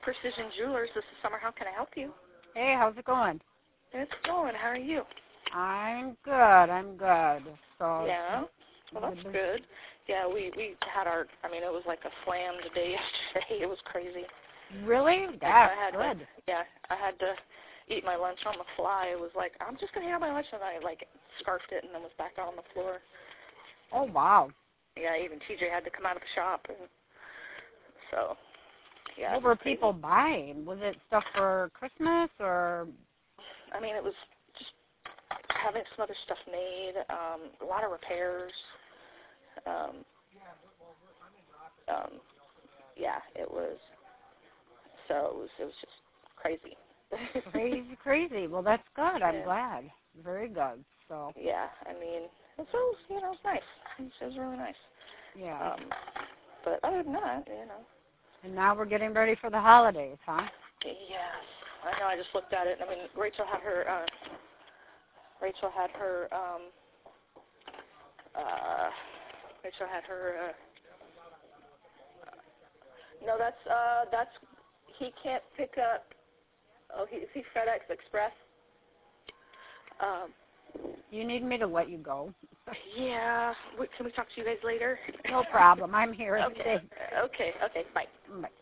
Precision Jewelers. This is Summer. How can I help you? Hey, how's it going? It's going. How are you? I'm good. So Yeah. Well, that's good. Yeah, we had our, it was like a slammed day yesterday. It was crazy. Really? That's good. I had to eat my lunch on the fly. It was like, I'm just going to have my lunch, and I, scarfed it and then was back out on the floor. Oh, wow. Yeah, even TJ had to come out of the shop. And so, yeah. What were people buying? Was it stuff for Christmas or? It was just having some other stuff made, a lot of repairs. Yeah, it was just crazy. Crazy. Well, that's good. I'm glad. Very good. So. Yeah, it was nice. It was really nice. Yeah. But other than that, And now we're getting ready for the holidays, huh? Yes. I know. I just looked at it. Rachel had her. No, that's. He can't pick up. Oh, is he FedEx Express? You need me to let you go? Yeah. Can we talk to you guys later? No problem. I'm here. Okay. Okay. Bye. Bye.